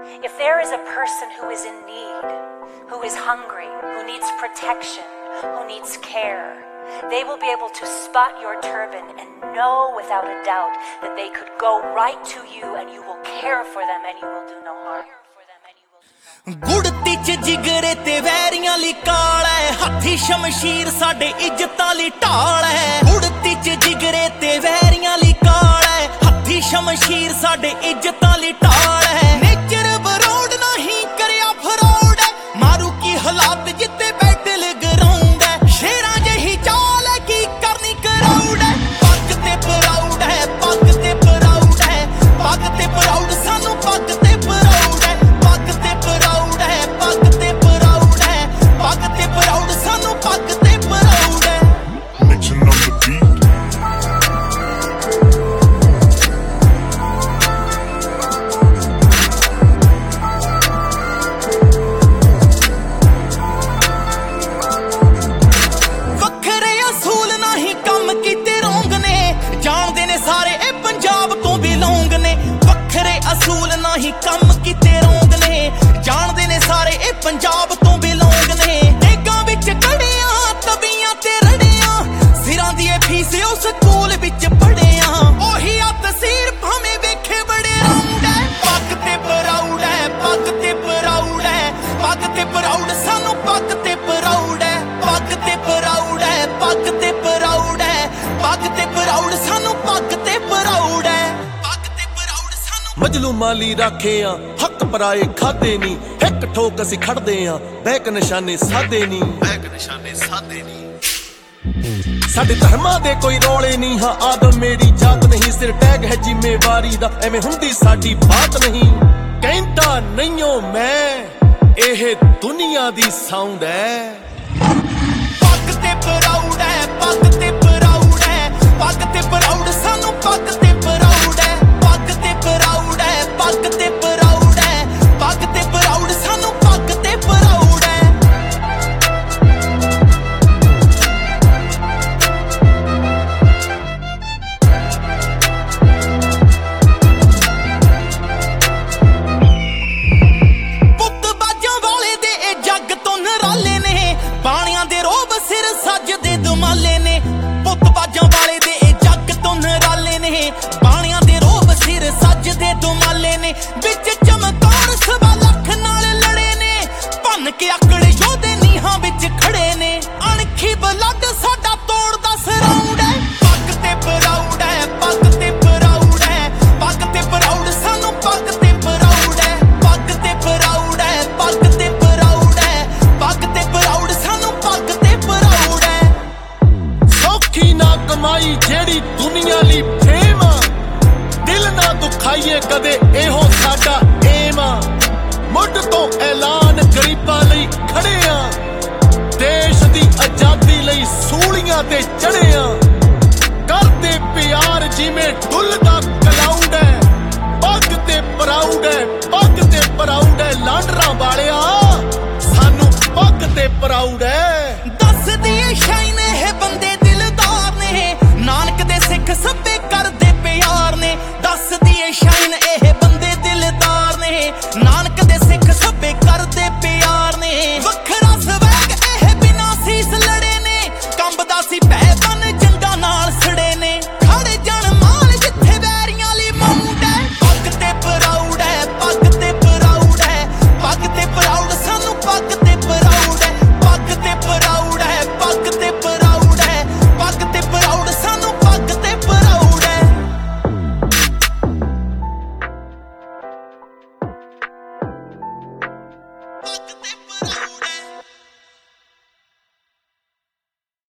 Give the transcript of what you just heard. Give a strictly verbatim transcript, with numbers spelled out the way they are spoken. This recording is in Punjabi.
If there is a person who is in need, who is hungry, who needs protection, who needs care, they will be able to spot your turban and know without a doubt that they could go right to you and you will care for them and you will do no harm. ਗੁੜਤੀ ਚ ਜਿਗਰੇ ਤੇ ਵੈਰੀਆਂ ਲਈ ਕਾਲ ਹੈ, ਹੱਥੀ ਸ਼ਮਸ਼ੀਰ ਸਾਡੇ ਇੱਜ਼ਤਾਂ ਲਈ ਢਾਲ ਹੈ। ਗੁੜਤੀ ਚ ਜਿਗਰੇ ਤੇ ਵੈਰੀਆਂ ਲਈ ਕਾਲ ਹੈ, ਹੱਥੀ ਸ਼ਮਸ਼ੀਰ ਸਾਡੇ ਇੱਜ਼ਤਾਂ ਲਈ ਢਾਲ ਹੈ। ਨੇਚਰ ਬਰੋਡ ਨਹੀਂ ਕਰਿਆ ਫਰੋਡ ਹੈ, ਮਾਰੂ ਕੀ ਹਾਲਾਤ ਜਿੱਤੇ ਬੈਟਲ ਗਰਾਊਂਡ ਹੈ। ਸ਼ੇਰਾਂ ਜਿਹੀ ਚਾਲ ਹੈ ਕੀ ਕਰਨੀ ਕਰਾਊਡ ਹੈ, ਪੱਗ ਤੇ ਪ੍ਰਾਊਡ ਹੈ, ਪੱਗ ਤੇ ਪ੍ਰਾਊਡ ਹੈ, ਪੱਗ ਤੇ ਪ੍ਰਾਊਡ ਸਾਨੂੰ ਪੱਗ ਤੇ ਪ੍ਰਾਊਡ ਹੈ, ਪੱਗ ਤੇ ਪ੍ਰਾਊਡ ਹੈ, ਪੱਗ ਤੇ ਪ੍ਰਾਊਡ ਹੈ, ਪੱਗ ਤੇ ਪ੍ਰਾਊਡ ਸਾਨੂੰ ਪੱਗ ਤੇ ਪ੍ਰਾਊਡ ਹੈ। Mixing on the beat. ਵੱਖਰੇ ਅਸੂਲ ਨਹੀਂ ਕੰਮ ਕੀਤੇ ਰੋਂਗ ਨੇ, ਜਾਣਦੇ ਨੇ ਸਾਰੇ ਇਹ ਪੰਜਾਬ ਤੋਂ ਬਿਲੋਂਗ ਨੇ। ਵੱਖਰੇ ਅਸੂਲ ਨਹੀਂ ਕੰਮ ਕੀਤੇ ਰੋਂਗ ਨੇ, ਜਾਣਦੇ ਨੇ ਸਾਰੇ ਇਹ ਪੰਜਾਬ ਤੋਂ ਬਿਲੋਂਗ ਨੇ। ਡੇਗਾਂ ਵਿੱਚ ਖੜਿਆਂ ਤਵੀਆਂ ਤੇ ਰੜਿਆਂ, ਸਿਰਾਂ ਦੀ ਇਹ ਫੀਸ ਉਹ ਸਕੂਲ ਵਿੱਚ ਪੜ੍ਹਿਆਂ। ਉਹੀ ਆ ਤਸਵੀਰ ਭਾਵੇਂ ਵੇਖੇ ਬੜੇ ਰਾਉਂਡ ਹੈ, ਪੱਗ ਤੇ ਪ੍ਰਾਊਡ ਹੈ, ਪੱਗ ਤੇ ਪ੍ਰਾਊਡ ਹੈ, ਪੱਗ ਤੇ ਪ੍ਰਾਊਡ ਸਾਨੂੰ ਪੱਗ ਤੇ ਪ੍ਰਾਊਡ ਹੈ, ਪੱਗ ਤੇ ਪ੍ਰਾਊਡ ਹੈ, ਪੱਗ ਤੇ ਪ੍ਰਾਊਡ ਹੈ, ਪੱਗ ਤੇ ਪ੍ਰਾਊਡ ਸਾਨੂੰ ਪੱਗ ਤੇ ਪ੍ਰਾਊਡ ਹੈ, ਪੱਗ ਤੇ ਪ੍ਰਾਊਡ ਸਾਨੂੰ। ਮਜਲੂਮਾਂ ਲਈ ਰਾਖੇ ਆ ਹੱਕ ਪਰਾਏ ਖਾਦੇ ਨੀ, ਇੱਕ ਠੋਕ ਅਸੀਂ ਖੜਦੇ ਆ ਬੈਕ ਨਿਸ਼ਾਨੇ ਸਾਦੇ ਨੀ, ਬੈਕ ਨਿਸ਼ਾਨੇ ਸਾਦੇ ਨੀ। ਸਾਡੇ ਧਰਮਾਂ ਦੇ ਕੋਈ ਰੌਲੇ ਨਹੀਂ, ਹਾਂ ਆਦਮ ਮੇਰੀ ਜਾਤ ਨਹੀਂ, ਸਿਰ ਟੈਗ ਹੈ ਜ਼ਿੰਮੇਵਾਰੀ ਦਾ ਐਵੇਂ ਹੁੰਦੀ ਸਾਡੀ ਬਾਤ ਨਹੀਂ। ਕਹਿੰਦਾ ਨਹੀਂਓ ਮੈਂ ਇਹ ਦੁਨੀਆ ਦੀ ਸਾਊਂਡ ਹੈ। ਪੱਗ ਤੇ ਪ੍ਰਾਊਡ ਹੈ, ਪੱਗ ਤੇ ਪ੍ਰਾਊਡ ਹੈ, ਪੱਗ ਤੇ ਪ੍ਰਾਊਡ ਸਾਨੂੰ ਪੱਗ ਤੇ ਪ੍ਰਾਊਡ ਹੈ, ਪੱਗ ਤੇ ਪ੍ਰਾਊਡ ਹੈ, ਪੱਗ ਤੇ ਪ੍ਰਾਊਡ ਹੈ, ਪੱਗ ਤੇ ਪ੍ਰਾਊਡ ਸਾਨੂੰ ਪੱਗ ਤੇ ਪ੍ਰਾਊਡ ਹੈ। ਪੁੱਤ ਬਾਜਾਂ ਵਾਲੇ ਦੇ ਇਹ ਜੱਗ ਤੋਂ ਨਰਾਲੇ ਨੇ, ਬਾਣੀਆਂ ਦੇ ਰੋਬ ਸਿਰ ਸੱਜਦੇ ਦੁਮਾਲੇ ਨੇ। ਪੁੱਤ ਬਾਜਾਂ ਵਾਲੇ ਦੇ ਇਹ ਜੱਗ ਤੋਂ ਨਰਾਲੇ ਨੇ, ਬਾਣੀਆਂ ਦੇ ਰੋਬ ਸਿਰ ਸੱਜਦੇ ਦੁਮਾਲੇ ਨੇ। ਵਿੱਚ ਚਮਕੌਰ ਸਵਾ ਲੱਖ ਨਾਲ ਲੜੇ ਨੇ, ਭੰਨ ਕੇ ਆਕੜੇ ਯੋਧੇ ਨੀਹਾਂ ਵਿੱਚ ਖੜੇ ਨੇ। ਅਣਖੀ ਬਲੱਡ ਸਾਡਾ ਤੋੜਦਾ ਸਰਾਉਂਡ ਹੈ, ਪੱਗ ਤੇ ਪ੍ਰਾਊਡ ਹੈ, ਪੱਗ ਤੇ ਪ੍ਰਾਊਡ ਹੈ, ਪੱਗ ਤੇ ਪ੍ਰਾਊਡ ਸਾਨੂੰ ਪੱਗ ਤੇ ਪ੍ਰਾਊਡ ਹੈ, ਪੱਗ ਤੇ ਪ੍ਰਾਊਡ ਹੈ, ਪੱਗ ਤੇ ਪ੍ਰਾਊਡ ਹੈ, ਪੱਗ ਤੇ ਪ੍ਰਾਊਡ ਸਾਨੂੰ ਪੱਗ ਤੇ ਪ੍ਰਾਊਡ ਹੈ। ਸੌਖੀ ਨਾ ਕਮਾਈ ਜਿਹੜੀ ਦੁਨੀਆ ਲਈ ਫੇਮ ਆ, ਦਿਲ ਨਾ ਦੁਖਾਈਏ ਕਦੇ ਇਹੋ ਸਾਡਾ ਏਮ ਆ। ਮੁੱਢ ਤੋਂ ਐਲਾਨ ਗਰੀਬਾਂ ਲਈ ਖੜੇ ਆ, ਦੇਸ਼ ਦੀ ਆਜ਼ਾਦੀ ਲਈ ਸੂਲੀਆਂ ਤੇ ਚੜੇ ਆ। ਕਰਦੇ ਪਿਆਰ ਜਿਵੇਂ ਡੁੱਲਦਾ ਕਲਾਊਡ ਹੈ, ਪੱਗ ਤੇ ਪ੍ਰਾਊਡ ਹੈ, ਪੱਗ ਤੇ ਪ੍ਰਾਊਡ ਹੈ। ਲਾਂਡਰਾਂ ਵਾਲਿਆ ਸਾਨੂੰ ਪੱਗ ਤੇ ਪ੍ਰਾਊਡ ਹੈ। ਦੱਸਦੀ ਏ ਸ਼ਾਈਨ ਇਹ ਬੰਦੇ ਦਿਲਦਾਰ ਨੇ, ਨਾਨਕ ਦੇ ਸਿੱਖ ਸਭੇ ਕਰਦੇ ਪਿਆਰ ਨੇ। ਦੱਸਦੀ ਏ ਸ਼ਾਈਨ